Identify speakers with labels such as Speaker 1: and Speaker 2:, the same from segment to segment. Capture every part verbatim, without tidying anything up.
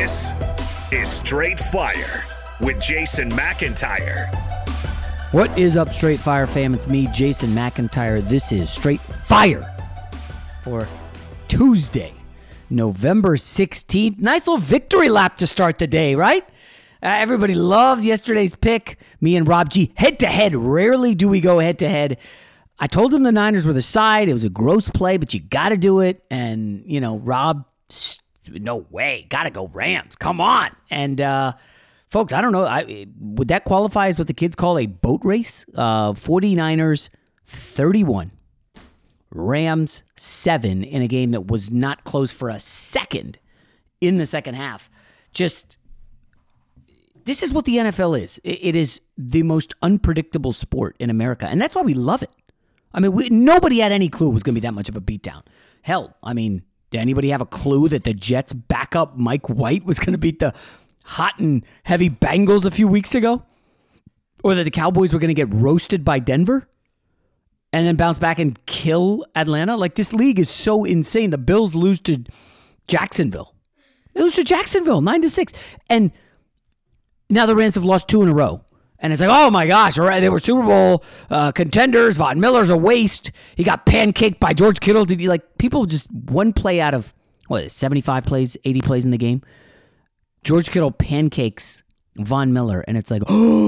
Speaker 1: This is Straight Fire with Jason McIntyre.
Speaker 2: What is up, Straight Fire fam? It's me, Jason McIntyre. This is Straight Fire for Tuesday, November sixteenth. Nice little victory lap to start the day, right? Uh, everybody loved yesterday's pick. Me and Rob G, head-to-head. Rarely do we go head-to-head. I told him the Niners were the side. It was a gross play, but you got to do it. And, you know, Rob, no way. Got to go Rams. Come on. And, uh, folks, I don't know. I, would that qualify as what the kids call a boat race? Uh, 49ers, thirty-one. Rams, seven in a game that was not close for a second in the second half. Just, this is what the N F L is. It, it is the most unpredictable sport in America, and that's why we love it. I mean, we, nobody had any clue it was going to be that much of a beatdown. Hell, I mean, did anybody have a clue that the Jets' backup Mike White was going to beat the hot and heavy Bengals a few weeks ago? Or that the Cowboys were going to get roasted by Denver and then bounce back and kill Atlanta? Like, this league is so insane. The Bills lose to Jacksonville. They lose to Jacksonville, nine to six. And now the Rams have lost two in a row. And it's like, oh my gosh, all right, they were Super Bowl uh, contenders. Von Miller's a waste. He got pancaked by George Kittle. Did he, like, people just one play out of, what is it, seventy-five plays, eighty plays in the game? George Kittle pancakes Von Miller, and it's like,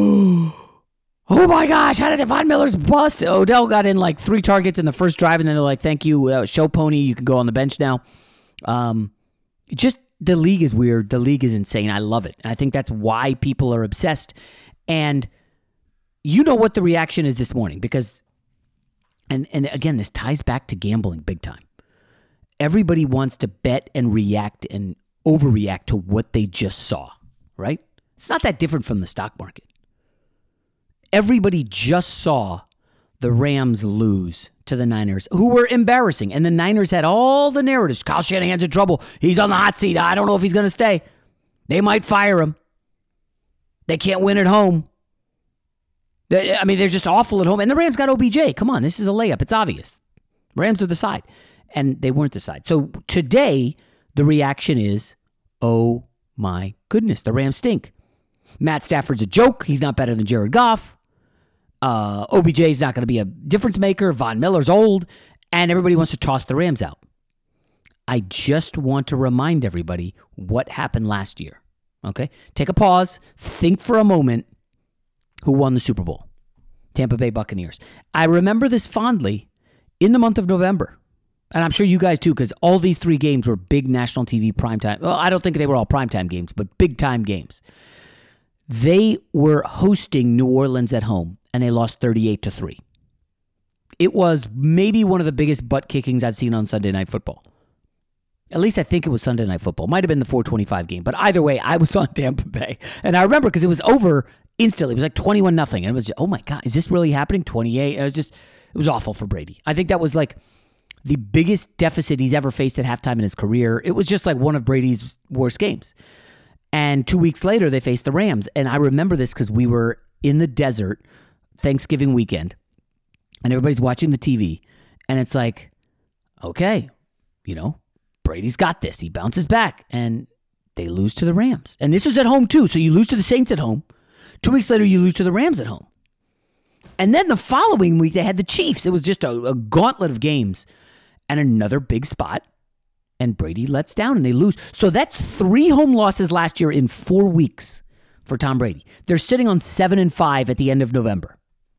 Speaker 2: oh, oh my gosh, how did Von Miller's bust? Odell got in like three targets in the first drive, and then they're like, thank you, uh, show pony, you can go on the bench now. Um, just, the league is weird. The league is insane. I love it. I think that's why people are obsessed. And you know what the reaction is this morning, because, and, and again, this ties back to gambling big time. Everybody wants to bet and react and overreact to what they just saw, right? It's not that different from the stock market. Everybody just saw the Rams lose to the Niners, who were embarrassing. And the Niners had all the narratives. Kyle Shanahan's in trouble. He's on the hot seat. I don't know if he's going to stay. They might fire him. They can't win at home. They, I mean, they're just awful at home. And the Rams got O B J. Come on, this is a layup. It's obvious. Rams are the side. And they weren't the side. So today, the reaction is, oh my goodness, the Rams stink. Matt Stafford's a joke. He's not better than Jared Goff. Uh, O B J's not going to be a difference maker. Von Miller's old. And everybody wants to toss the Rams out. I just want to remind everybody what happened last year. Okay? Take a pause. Think for a moment who won the Super Bowl. Tampa Bay Buccaneers. I remember this fondly in the month of November. And I'm sure you guys too, because all these three games were big national T V primetime. Well, I don't think they were all primetime games, but big-time games. They were hosting New Orleans at home, and they lost thirty-eight to three. It was maybe one of the biggest butt kickings I've seen on Sunday Night Football. At least I think it was Sunday Night Football. Might have been the four twenty-five game. But either way, I was on Tampa Bay. And I remember because it was over instantly. It was like twenty-one nothing. And it was just, oh my God, is this really happening? twenty-eight. It was just, it was awful for Brady. I think that was like the biggest deficit he's ever faced at halftime in his career. It was just like one of Brady's worst games. And two weeks later, they faced the Rams. And I remember this because we were in the desert Thanksgiving weekend. And everybody's watching the T V. And it's like, okay, you know, Brady's got this. He bounces back, and they lose to the Rams. And this was at home, too. So you lose to the Saints at home. Two weeks later, you lose to the Rams at home. And then the following week, they had the Chiefs. It was just a, a gauntlet of games. And another big spot. And Brady lets down, and they lose. So that's three home losses last year in four weeks for Tom Brady. They're sitting on seven and five at the end of November.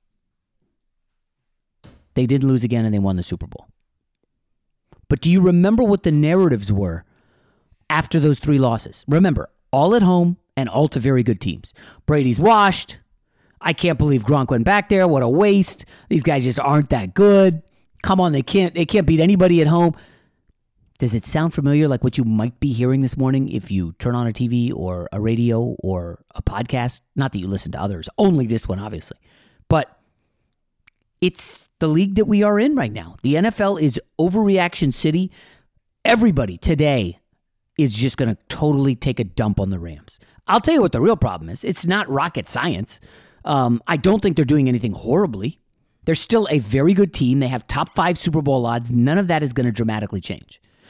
Speaker 2: They did lose again, and they won the Super Bowl. But do you remember what the narratives were after those three losses? Remember, all at home and all to very good teams. Brady's washed. I can't believe Gronk went back there. What a waste. These guys just aren't that good. Come on, they can't they can't beat anybody at home. Does it sound familiar, like what you might be hearing this morning if you turn on a T V or a radio or a podcast? Not that you listen to others, only this one, obviously. But it's the league that we are in right now. The N F L is overreaction city. Everybody today is just going to totally take a dump on the Rams. I'll tell you what the real problem is. It's not rocket science. Um, I don't think they're doing anything horribly. They're still a very good team. They have top five Super Bowl odds. None of that is going to dramatically change.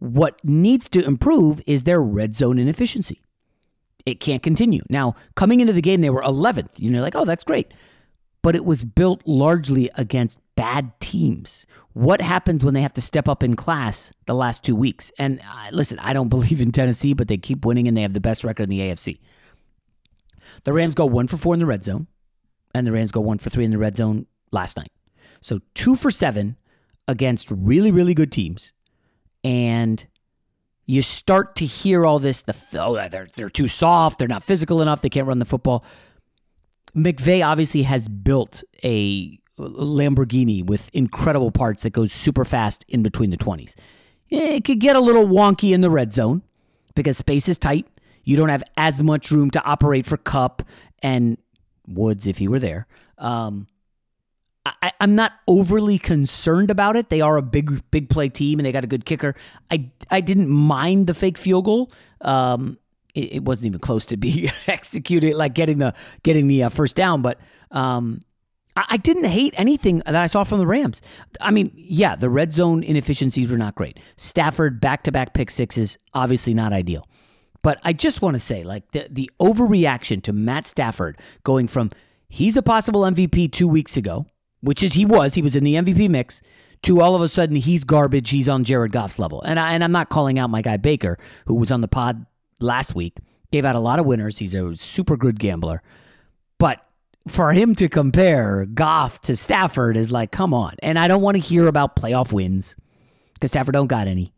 Speaker 2: What needs to improve is their red zone inefficiency. It can't continue. Now, coming into the game, they were eleventh. You know, like, oh, that's great. But it was built largely against bad teams. What happens when they have to step up in class the last two weeks? And uh, listen, I don't believe in Tennessee, but they keep winning and they have the best record in the A F C. The Rams go one for four in the red zone, and the Rams go one for three in the red zone last night. So two for seven against really, really good teams. And you start to hear all this, the oh, they're, they're too soft, they're not physical enough, they can't run the football. McVay obviously has built a Lamborghini with incredible parts that goes super fast in between the twenties. It could get a little wonky in the red zone because space is tight. You don't have as much room to operate for Kupp and Woods if he were there. Um, I, I'm not overly concerned about it. They are a big, big play team, and they got a good kicker. I, I didn't mind the fake field goal. Um, it, it wasn't even close to be executed, like getting the getting the uh, first down. But um, I, I didn't hate anything that I saw from the Rams. I mean, yeah, the red zone inefficiencies were not great. Stafford back-to-back pick sixes, obviously not ideal. But I just want to say, like, the, the overreaction to Matt Stafford going from he's a possible M V P two weeks ago, which is he was, he was in the M V P mix, to all of a sudden he's garbage, he's on Jared Goff's level. And, I, and I'm not calling out my guy Baker, who was on the pod last week, gave out a lot of winners, he's a super good gambler. But for him to compare Goff to Stafford is like, come on. And I don't want to hear about playoff wins, because Stafford don't got any.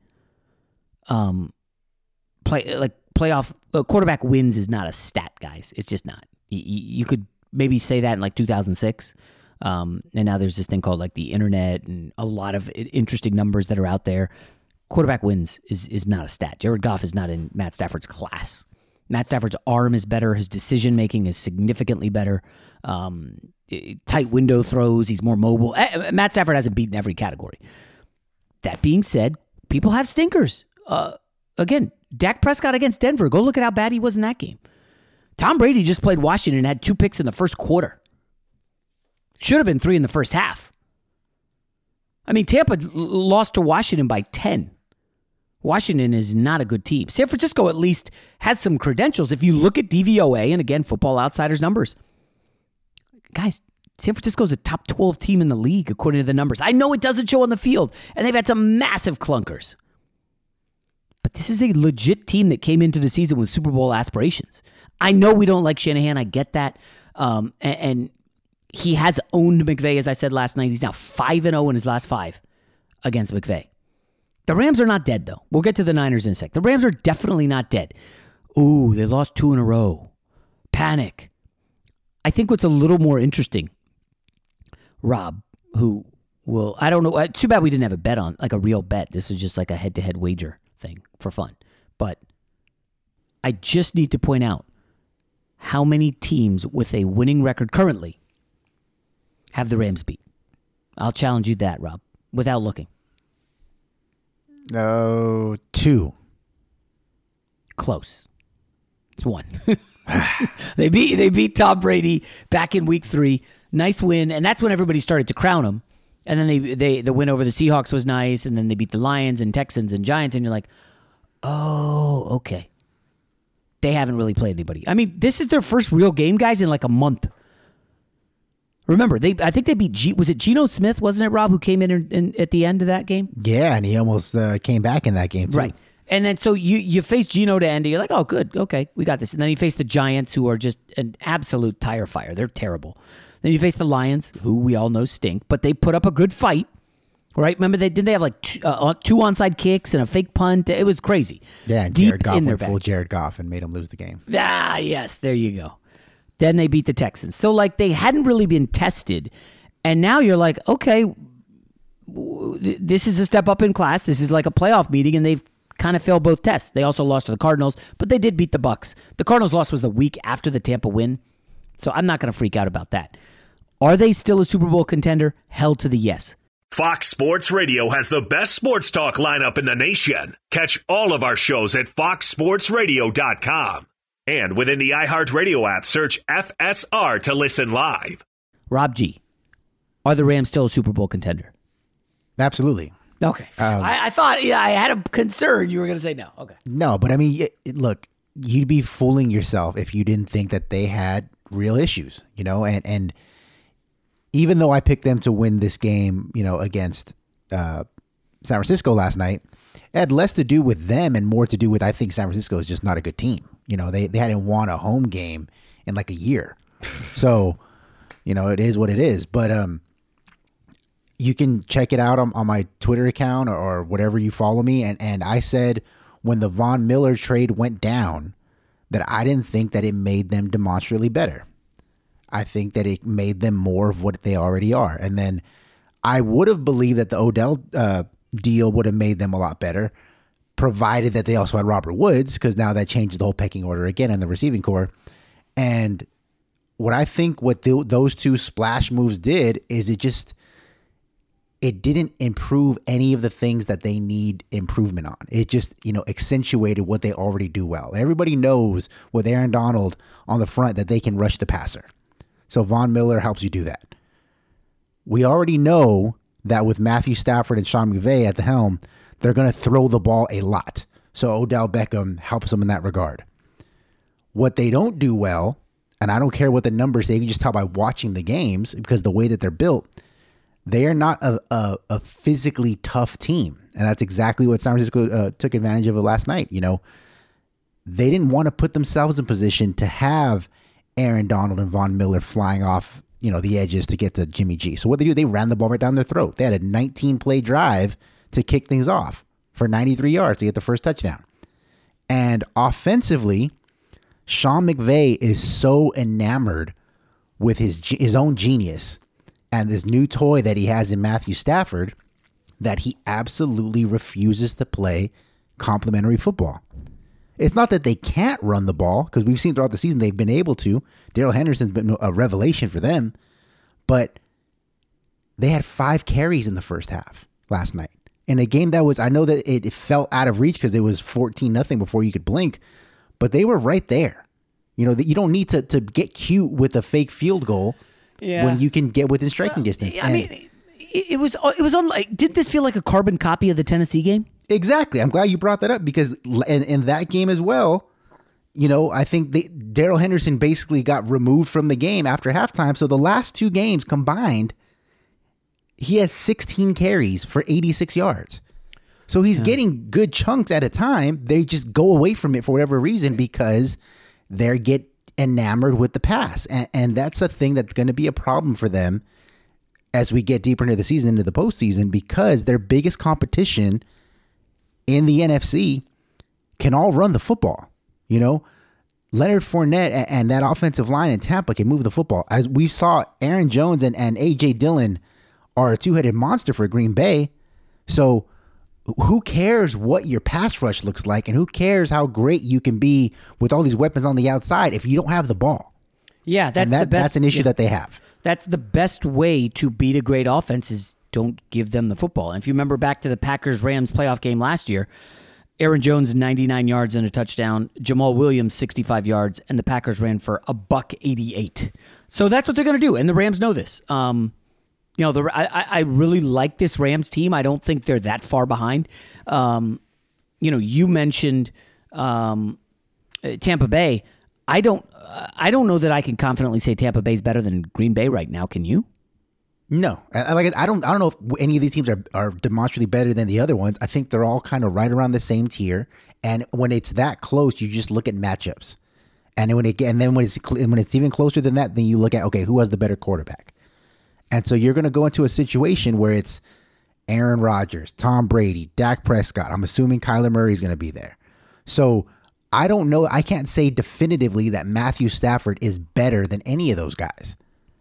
Speaker 2: Um, play like playoff uh, quarterback wins is not a stat, guys. It's just not. You, you could maybe say that in like two thousand six. Um, and now there's this thing called like the internet and a lot of interesting numbers that are out there. Quarterback wins is is not a stat. Jared Goff is not in Matt Stafford's class. Matt Stafford's arm is better. His decision making is significantly better. Um, tight window throws. He's more mobile. Matt Stafford hasn't beaten every category. That being said, people have stinkers. Uh, again, Dak Prescott against Denver. Go look at how bad he was in that game. Tom Brady just played Washington and had two picks in the first quarter. Should have been three in the first half. I mean, Tampa l- lost to Washington by ten. Washington is not a good team. San Francisco at least has some credentials. If you look at D V O A, and again, Football Outsiders numbers. Guys, San Francisco is a top twelve team in the league, according to the numbers. I know it doesn't show on the field, and they've had some massive clunkers. But this is a legit team that came into the season with Super Bowl aspirations. I know we don't like Shanahan. I get that. Um, and, and he has owned McVay, as I said last night. He's now five and oh in his last five against McVay. The Rams are not dead, though. We'll get to the Niners in a sec. The Rams are definitely not dead. Ooh, they lost two in a row. Panic. I think what's a little more interesting, Rob, who will, I don't know, too bad we didn't have a bet on, like a real bet. This is just like a head-to-head wager thing for fun. But I just need to point out how many teams with a winning record currently have the Rams beat. I'll challenge you that, Rob, without looking.
Speaker 3: Oh, two.
Speaker 2: Close. It's one. they beat they beat Tom Brady back in week three. Nice win, and that's when everybody started to crown him. And then they they the win over the Seahawks was nice, and then they beat the Lions and Texans and Giants, and you're like, oh, okay. They haven't really played anybody. I mean, this is their first real game, guys, in like a month. Remember, they I think they beat, G, was it Geno Smith, wasn't it, Rob, who came in, in, in at the end of that game?
Speaker 3: Yeah, and he almost uh, came back in that game, too.
Speaker 2: Right. And then so you, you face Geno to end it. You're like, oh, good. Okay, we got this. And then you face the Giants, who are just an absolute tire fire. They're terrible. Then you face the Lions, who we all know stink, but they put up a good fight. Right? Remember, they didn't they have like two, uh, two onside kicks and a fake punt? It was crazy.
Speaker 3: Yeah, and
Speaker 2: Deep
Speaker 3: Jared Goff
Speaker 2: in their
Speaker 3: went full
Speaker 2: back.
Speaker 3: Jared Goff and made him lose the game.
Speaker 2: Ah, yes. There you go. Then they beat the Texans. So, like, they hadn't really been tested. And now you're like, okay, this is a step up in class. This is like a playoff meeting, and they've kind of failed both tests. They also lost to the Cardinals, but they did beat the Bucs. The Cardinals loss was the week after the Tampa win, so I'm not going to freak out about that. Are they still a Super Bowl contender? Hell to the yes.
Speaker 1: Fox Sports Radio has the best sports talk lineup in the nation. Catch all of our shows at fox sports radio dot com. And within the iHeartRadio app, search F S R to listen live.
Speaker 2: Rob G., are the Rams still a Super Bowl contender?
Speaker 3: Absolutely.
Speaker 2: Okay. Um, I, I thought, yeah, I had a concern you were going to say no. Okay.
Speaker 3: No, but I mean, it, it, look, you'd be fooling yourself if you didn't think that they had real issues, you know, and, and even though I picked them to win this game, you know, against uh, San Francisco last night, it had less to do with them and more to do with, I think San Francisco is just not a good team. You know, they, they hadn't won a home game in like a year. So, you know, it is what it is. But um, you can check it out on, on my Twitter account or, or whatever you follow me. And, and I said when the Von Miller trade went down that I didn't think that it made them demonstrably better. I think that it made them more of what they already are. And then I would have believed that the Odell uh, deal would have made them a lot better, provided that they also had Robert Woods, because now that changes the whole pecking order again in the receiving core. And what I think what the, those two splash moves did is it just, it didn't improve any of the things that they need improvement on. It just, you know, accentuated what they already do well. Everybody knows with Aaron Donald on the front that they can rush the passer. So Von Miller helps you do that. We already know that with Matthew Stafford and Sean McVay at the helm, they're going to throw the ball a lot. So Odell Beckham helps them in that regard. What they don't do well, and I don't care what the numbers say, you can just tell by watching the games because the way that they're built, they are not a, a, a physically tough team. And that's exactly what San Francisco uh, took advantage of last night. You know, they didn't want to put themselves in position to have Aaron Donald and Von Miller flying off, you know, the edges to get to Jimmy G. So what they do, they ran the ball right down their throat. They had a nineteen play drive to kick things off for ninety-three yards to get the first touchdown. And offensively, Sean McVay is so enamored with his his own genius and this new toy that he has in Matthew Stafford that he absolutely refuses to play complementary football. It's not that they can't run the ball, because we've seen throughout the season they've been able to. Darrell Henderson's been a revelation for them, but they had five carries in the first half last night. In a game that was, I know that it, it felt out of reach because it was fourteen nothing before you could blink, but they were right there. You know, that you don't need to, to get cute with a fake field goal yeah. when you can get within striking well, distance.
Speaker 2: I
Speaker 3: and,
Speaker 2: mean, it, it was, it was on like, didn't this feel like a carbon copy of the Tennessee game?
Speaker 3: Exactly. I'm glad you brought that up because in, in that game as well, you know, I think Darrell Henderson basically got removed from the game after halftime. So the last two games combined, he has sixteen carries for eighty-six yards. So he's yeah. getting good chunks at a time. They just go away from it for whatever reason because they get enamored with the pass. And, and that's a thing that's going to be a problem for them as we get deeper into the season, into the postseason, because their biggest competition in the N F C can all run the football. You know, Leonard Fournette and that offensive line in Tampa can move the football. As we saw, Aaron Jones and, and A J Dillon are a two-headed monster for Green Bay. So who cares what your pass rush looks like, and who cares how great you can be with all these weapons on the outside if you don't have the ball?
Speaker 2: Yeah, that's
Speaker 3: and that,
Speaker 2: the best.
Speaker 3: That's an issue yeah. that they have.
Speaker 2: That's the best way to beat a great offense is don't give them the football. And if you remember back to the Packers-Rams playoff game last year, Aaron Jones, ninety-nine yards and a touchdown, Jamal Williams, sixty-five yards, and the Packers ran for a buck eighty-eight. So that's what they're going to do, and the Rams know this. Um, you know, the I, I really like this Rams team. I don't think they're that far behind. Um, you know, you mentioned um, Tampa Bay. I don't. Uh, I don't know that I can confidently say Tampa Bay is better than Green Bay right now. Can you?
Speaker 3: No, I, like I don't. I don't know if any of these teams are, are demonstrably better than the other ones. I think they're all kind of right around the same tier. And when it's that close, you just look at matchups. And when it and then when it's when it's even closer than that, then you look at okay, who has the better quarterback. And so you're going to go into a situation where it's Aaron Rodgers, Tom Brady, Dak Prescott. I'm assuming Kyler Murray is going to be there. So I don't know. I can't say definitively that Matthew Stafford is better than any of those guys.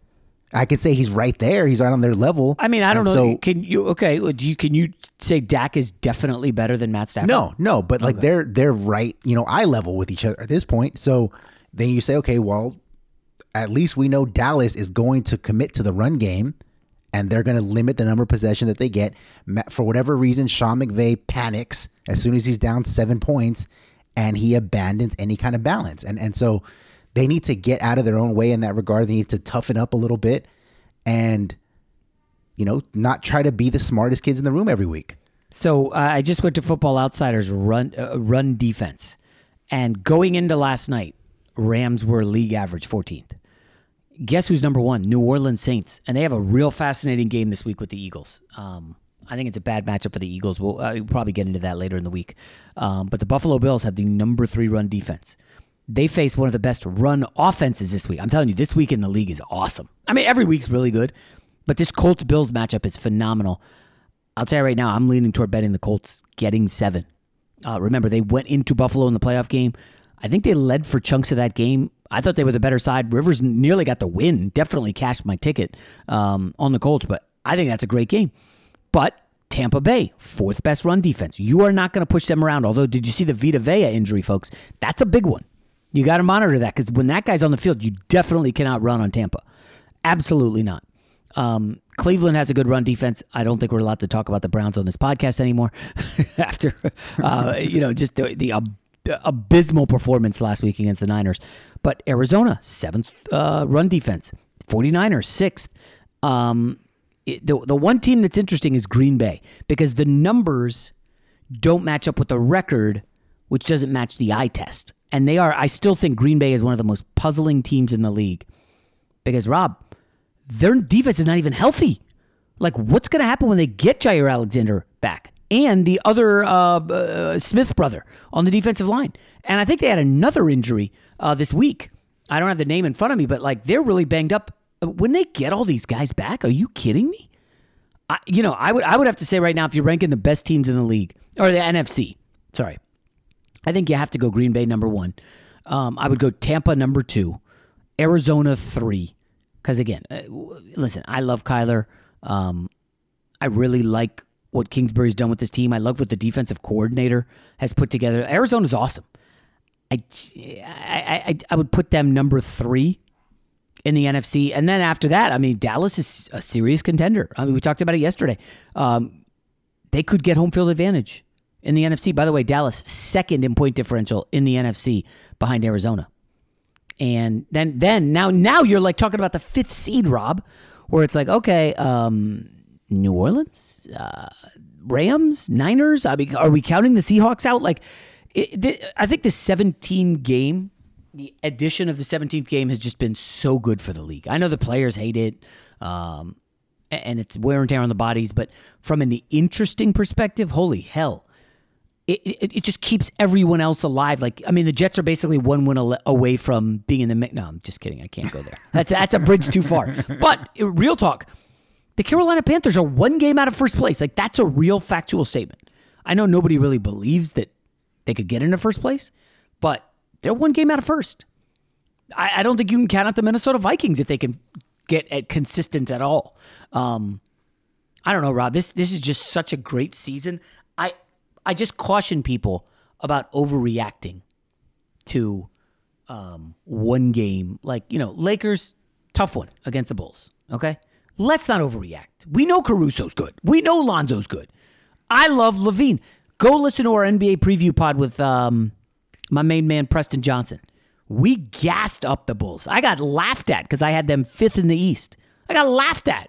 Speaker 3: I could say he's right there. He's right on their level.
Speaker 2: I mean, I don't
Speaker 3: and
Speaker 2: know.
Speaker 3: So,
Speaker 2: can you okay? Do you can you say Dak is definitely better than Matt Stafford?
Speaker 3: No, no. But like
Speaker 2: okay.
Speaker 3: they're they're right, you know, eye level with each other at this point. So then you say, okay, well, at least we know Dallas is going to commit to the run game, and they're going to limit the number of possession that they get. For whatever reason, Sean McVay panics as soon as he's down seven points, and he abandons any kind of balance. And and so they need to get out of their own way in that regard. They need to toughen up a little bit and, you know, not try to be the smartest kids in the room every week.
Speaker 2: So uh, I just went to Football Outsiders run uh, run defense, and going into last night, Rams were league average fourteenth. Guess who's number one? New Orleans Saints, and they have a real fascinating game this week with the Eagles. Um, I think it's a bad matchup for the Eagles. We'll, uh, we'll probably get into that later in the week. Um, but the Buffalo Bills have the number three run defense. They face one of the best run offenses this week. I'm telling you, this week in the league is awesome. I mean, every week's really good, but this Colts-Bills matchup is phenomenal. I'll tell you right now, I'm leaning toward betting the Colts getting seven. Uh, remember, they went into Buffalo in the playoff game. I think they led for chunks of that game. I thought they were the better side. Rivers nearly got the win. Definitely cashed my ticket um, on the Colts, but I think that's a great game. But Tampa Bay, fourth best run defense. You are not going to push them around. Although, did you see the Vita Vea injury, folks? That's a big one. You got to monitor that because when that guy's on the field, you definitely cannot run on Tampa. Absolutely not. Um, Cleveland has a good run defense. I don't think we're allowed to talk about the Browns on this podcast anymore after, uh, you know, just the, the ab- abysmal performance last week against the Niners. But Arizona, seventh uh, run defense. 49ers, sixth. Um, it, the, the one team that's interesting is Green Bay because the numbers don't match up with the record, which doesn't match the eye test. And they are, I still think Green Bay is one of the most puzzling teams in the league because, Rob, their defense is not even healthy. Like, what's going to happen when they get Jair Alexander back and the other uh, uh, Smith brother on the defensive line? And I think they had another injury uh, this week. I don't have the name in front of me, but like they're really banged up. When they get all these guys back, are you kidding me? I, you know, I would I would have to say right now, if you're ranking the best teams in the league or the N F C, sorry, I think you have to go Green Bay number one. Um, I would go Tampa number two, Arizona three. Because, again, uh, listen, I love Kyler. Um, I really like what Kingsbury's done with this team. I love what the defensive coordinator has put together. Arizona's awesome. I, I, I, I would put them number three in the N F C. And then after that, I mean, Dallas is a serious contender. I mean, we talked about it yesterday. Um, they could get home field advantage in the N F C. By the way, Dallas, second in point differential in the N F C behind Arizona. And then, then now, now you're like talking about the fifth seed, Rob, where it's like, okay, um, New Orleans, uh, Rams, Niners. I mean, are we counting the Seahawks out? Like, it, th- I think the seventeen game, the addition of the seventeenth game has just been so good for the league. I know the players hate it, um, and it's wear and tear on the bodies, but from an interesting perspective, holy hell. It, it it just keeps everyone else alive. Like, I mean, the Jets are basically one win away from being in the mix. No, I'm just kidding. I can't go there. That's that's a bridge too far. But real talk, the Carolina Panthers are one game out of first place. Like, that's a real factual statement. I know nobody really believes that they could get into first place, but they're one game out of first. I, I don't think you can count out the Minnesota Vikings if they can get at consistent at all. Um, I don't know, Rob. This this is just such a great season. I. I just caution people about overreacting to um, one game. Like, you know, Lakers, tough one against the Bulls, okay? Let's not overreact. We know Caruso's good. We know Lonzo's good. I love Levine. Go listen to our N B A preview pod with um, my main man, Preston Johnson. We gassed up the Bulls. I got laughed at because I had them fifth in the East. I got laughed at.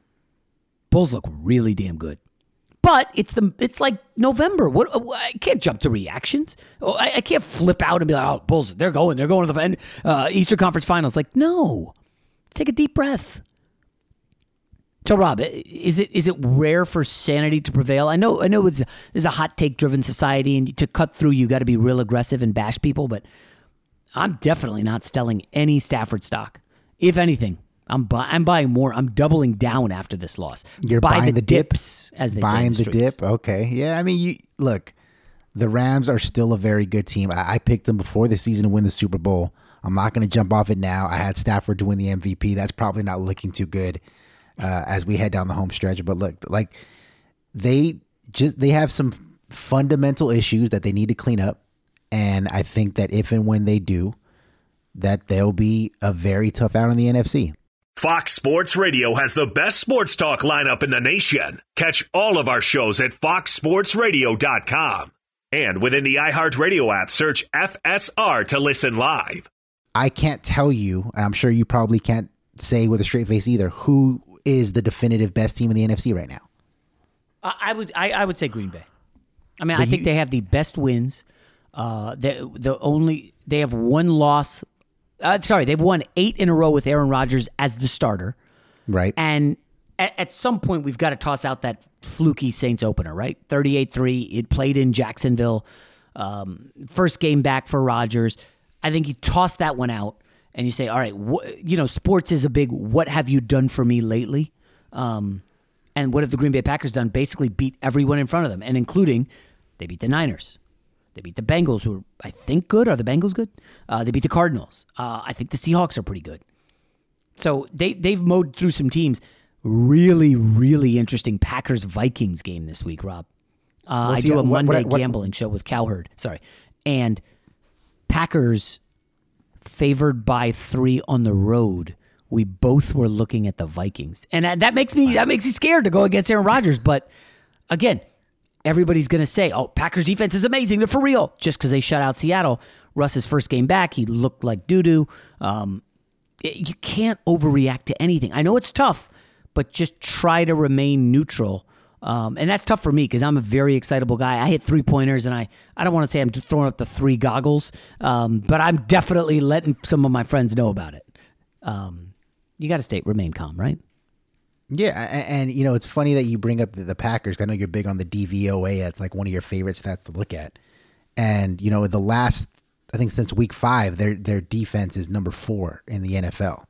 Speaker 2: Bulls look really damn good. But it's the it's like November. What I can't jump to reactions. I, I can't flip out and be like, "Oh, Bulls, they're going, they're going to the uh, Eastern Conference Finals." Like, no, take a deep breath. So, Rob, is it is it rare for sanity to prevail? I know I know it's it's a hot take driven society, and to cut through, you got to be real aggressive and bash people. But I'm definitely not selling any Stafford stock. If anything, I'm bu- I'm buying more. I'm doubling down after this loss.
Speaker 3: You're
Speaker 2: Buy
Speaker 3: buying
Speaker 2: the,
Speaker 3: the
Speaker 2: dips,
Speaker 3: dip,
Speaker 2: as they
Speaker 3: buying
Speaker 2: say in the,
Speaker 3: the
Speaker 2: streets.
Speaker 3: dip. Okay, yeah. I mean, you look. The Rams are still a very good team. I, I picked them before the season to win the Super Bowl. I'm not going to jump off it now. I had Stafford to win the M V P. That's probably not looking too good uh, as we head down the home stretch. But look, like they just they have some fundamental issues that they need to clean up, and I think that if and when they do, that they'll be a very tough out in the N F C.
Speaker 1: Fox Sports Radio has the best sports talk lineup in the nation. Catch all of our shows at fox sports radio dot com. And within the iHeartRadio app, search F S R to listen live.
Speaker 3: I can't tell you, and I'm sure you probably can't say with a straight face either, who is the definitive best team in the N F C right now.
Speaker 2: I, I would I, I would say Green Bay. I mean,
Speaker 3: But
Speaker 2: I think
Speaker 3: you-
Speaker 2: they have the best wins. Uh, the the only they have one loss. Uh, sorry, they've won eight in a row with Aaron Rodgers as the starter.
Speaker 3: Right.
Speaker 2: And at, at some point, we've got to toss out that fluky Saints opener, right? thirty-eight three. It played in Jacksonville. Um, first game back for Rodgers. I think you toss that one out and you say, all right, wh- you know, sports is a big what have you done for me lately? Um, and what have the Green Bay Packers done? Basically beat everyone in front of them, and including they beat the Niners. They beat the Bengals, who are, I think, good. Are the Bengals good? Uh, they beat the Cardinals. Uh, I think the Seahawks are pretty good. So they, they've mowed through some teams. Really, really interesting Packers-Vikings game this week, Rob. Uh,
Speaker 3: Well,
Speaker 2: I
Speaker 3: see,
Speaker 2: do a
Speaker 3: what- what-
Speaker 2: Monday
Speaker 3: what-
Speaker 2: gambling show with Cowherd. Sorry. And Packers favored by three on the road. We both were looking at the Vikings. And that makes me that makes me scared to go against Aaron Rodgers. But again, everybody's going to say, oh, Packers defense is amazing. They're for real. Just because they shut out Seattle. Russ's first game back, he looked like doo-doo. Um, it- you can't overreact to anything. I know it's tough, but just try to remain neutral. Um, and that's tough for me because I'm a very excitable guy. I hit three-pointers, and I, I don't want to say I'm throwing up the three goggles, um, but I'm definitely letting some of my friends know about it. Um, you got to stay, remain calm, right?
Speaker 3: Yeah, a- and, you know, it's funny that you bring up the, the Packers. I know you're big on the D V O A. It's like one of your favorite stats to look at. And, you know, the last, I think since week five, their their defense is number four in the N F L.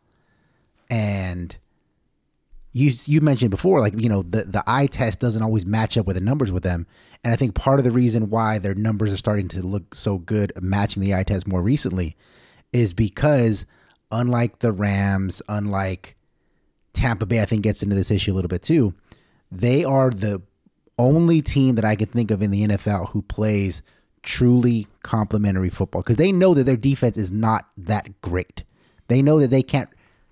Speaker 3: And you you mentioned before, like, you know, the, the eye test doesn't always match up with the numbers with them. And I think part of the reason why their numbers are starting to look so good matching the eye test more recently is because unlike the Rams, unlike Tampa Bay, I think gets into this issue a little bit too. They are the only team that I can think of in the N F L who plays truly complementary football because they know that their defense is not that great. They know that they can't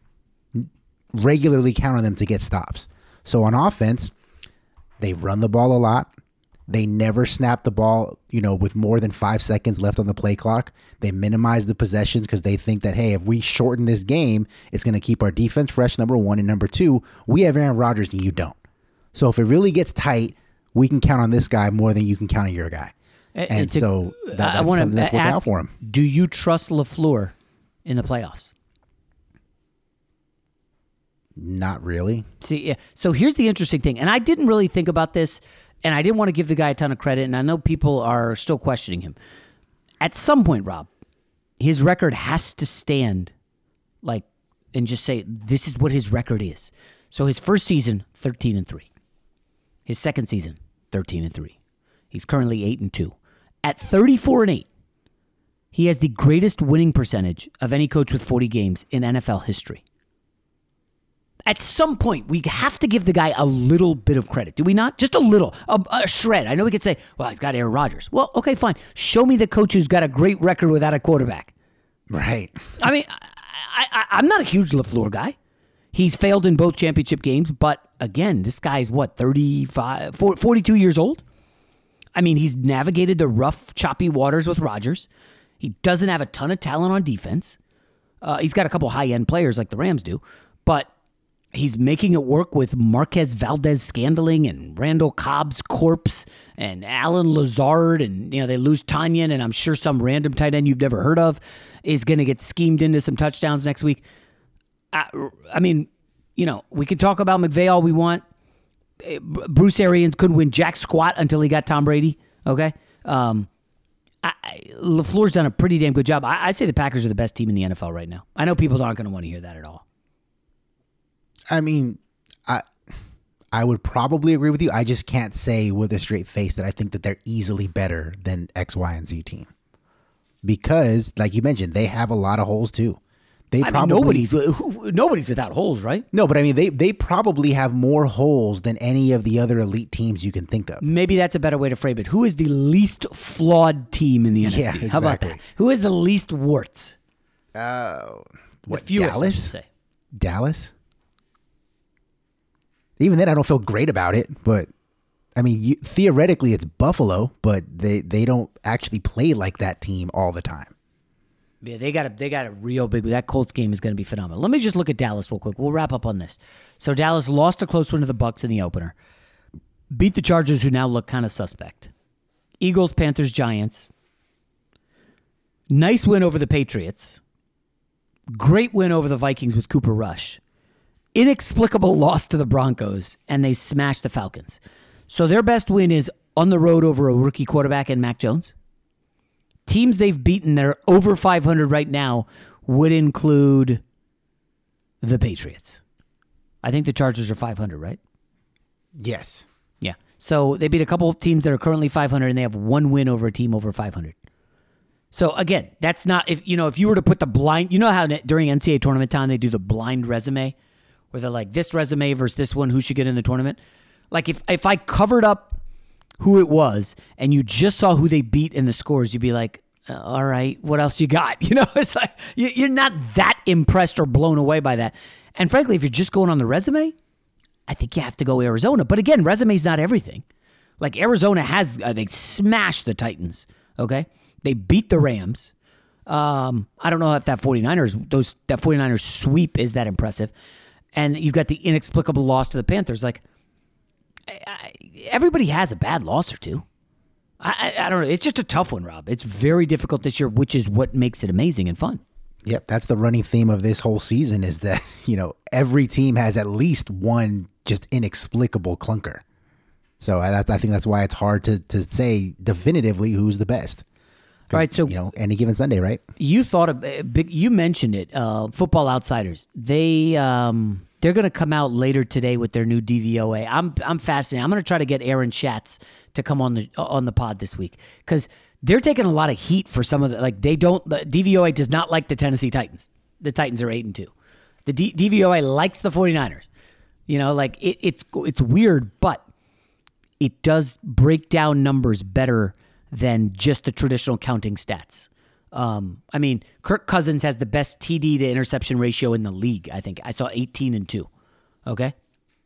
Speaker 3: regularly count on them to get stops. So on offense, they run the ball a lot. They never snap the ball, you know, with more than five seconds left on the play clock. They minimize the possessions because they think that, hey, if we shorten this game, it's going to keep our defense fresh, number one. And number two, we have Aaron Rodgers and you don't. So if it really gets tight, we can count on this guy more than you can count on your guy. And
Speaker 2: It's a-
Speaker 3: so that, that's
Speaker 2: I want
Speaker 3: something that's
Speaker 2: to
Speaker 3: working
Speaker 2: ask,
Speaker 3: out for him.
Speaker 2: do you trust LaFleur in the playoffs?
Speaker 3: Not really.
Speaker 2: See, yeah. So here's the interesting thing, and I didn't really think about this, and I didn't want to give the guy a ton of credit, and I know people are still questioning him. At some point, Rob, his record has to stand, like, and just say this is what his record is. So his first season, thirteen and three. His second season, thirteen and three. He's currently eight and two. At thirty-four and eight, he has the greatest winning percentage of any coach with forty games in N F L history. At some point, we have to give the guy a little bit of credit, do we not? Just a little, a, a shred. I know we could say, well, he's got Aaron Rodgers. Well, okay, fine. Show me the coach who's got a great record without a quarterback.
Speaker 3: Right.
Speaker 2: I mean, I, I, I'm not a huge LaFleur guy. He's failed in both championship games, but again, this guy's what, thirty-five, forty-two years old? I mean, he's navigated the rough, choppy waters with Rodgers. He doesn't have a ton of talent on defense. Uh, he's got a couple high-end players like the Rams do, but he's making it work with Marquez Valdez-Scantling and Randall Cobb's corpse and Alan Lazard, and you know they lose Tanyan, and I'm sure some random tight end you've never heard of is going to get schemed into some touchdowns next week. I, I mean, you know, we could talk about McVay all we want. Bruce Arians couldn't win jack squat until he got Tom Brady. Okay, um, I, I, LaFleur's done a pretty damn good job. I, I'd say the Packers are the best team in the N F L right now. I know people aren't going to want to hear that at all.
Speaker 3: I mean, I I would probably agree with you. I just can't say with a straight face that I think that they're easily better than X, Y, and Z team. Because, like you mentioned, they have a lot of holes too. They
Speaker 2: I
Speaker 3: probably
Speaker 2: mean, nobody's who, nobody's without holes, right?
Speaker 3: No, but I mean, they they probably have more holes than any of the other elite teams you can think of.
Speaker 2: Maybe that's a better way to frame it. Who is the least flawed team in the N F C?
Speaker 3: Yeah,
Speaker 2: How about that?
Speaker 3: exactly.
Speaker 2: Who has the least warts?
Speaker 3: Uh, what,
Speaker 2: the fewest, I
Speaker 3: Dallas?
Speaker 2: should say.
Speaker 3: Dallas? Even then, I don't feel great about it. But, I mean, you, theoretically, it's Buffalo, but they, they don't actually play like that team all the time.
Speaker 2: Yeah, they got a they got a real big. That Colts game is going to be phenomenal. Let me just look at Dallas real quick. We'll wrap up on this. So Dallas lost a close one to the Bucs in the opener. beat the Chargers, who now look kind of suspect. Eagles, Panthers, Giants. Nice win over the Patriots. Great win over the Vikings with Cooper Rush. Inexplicable loss to the Broncos, and they smashed the Falcons. So their best win is on the road over a rookie quarterback and Mac Jones. Teams they've beaten that are over five hundred right now would include the Patriots. I think the Chargers are five hundred, right?
Speaker 3: Yes.
Speaker 2: Yeah. So they beat a couple of teams that are currently five hundred, and they have one win over a team over five hundred. So again, that's not, if you know, if you were to put the blind, you know how during N C double A tournament time they do the blind resume, where they're like, this resume versus this one, who should get in the tournament? Like if if I covered up who it was and you just saw who they beat in the scores, you'd be like, uh, all right, what else you got? You know, it's like you- you're not that impressed or blown away by that. And frankly, if you're just going on the resume, I think you have to go Arizona. But again, resume's not everything. Like Arizona has, uh, they smashed the Titans, okay? They beat the Rams. Um, I don't know if that 49ers, those that 49ers sweep is that impressive. And you've got the inexplicable loss to the Panthers. Like, I, I, everybody has a bad loss or two. I, I, I don't know. It's just a tough one, Rob. It's very difficult this year, which is what makes it amazing and fun.
Speaker 3: Yep, that's the running theme of this whole season is that, you know, every team has at least one just inexplicable clunker. So I, I think that's why it's hard to, to say definitively who's the best.
Speaker 2: All right, so
Speaker 3: you know, any given Sunday, right?
Speaker 2: You thought of big. You mentioned it. Uh, Football Outsiders. They um, they're going to come out later today with their new D V O A. I'm I'm fascinated. I'm going to try to get Aaron Schatz to come on the on the pod this week because they're taking a lot of heat for some of the like they don't. The D V O A does not like the Tennessee Titans. The Titans are eight and two. The D, DVOA likes the 49ers. You know, like it, it's it's weird, but it does break down numbers better than just the traditional counting stats. Um, I mean, Kirk Cousins has the best T D to interception ratio in the league, I think. I saw eighteen and two. Okay?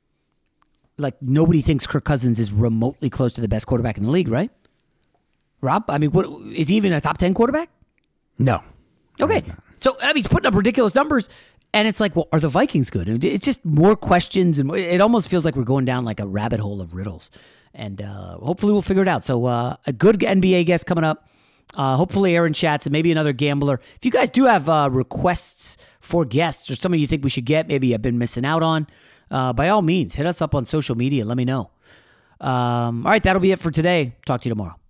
Speaker 2: Like, nobody thinks Kirk Cousins is remotely close to the best quarterback in the league, right? Rob, I mean, what, is he even a top ten quarterback?
Speaker 3: No.
Speaker 2: Okay. So, I mean, he's putting up ridiculous numbers, and it's like, well, are the Vikings good? It's just more questions, and it almost feels like we're going down like a rabbit hole of riddles. And uh, hopefully we'll figure it out. So uh, a good N B A guest coming up. Uh, hopefully Aaron Schatz and maybe another gambler. If you guys do have uh, requests for guests or somebody you think we should get, maybe I've been missing out on, uh, by all means, hit us up on social media. Let me know. Um, all right, that'll be it for today. Talk to you tomorrow.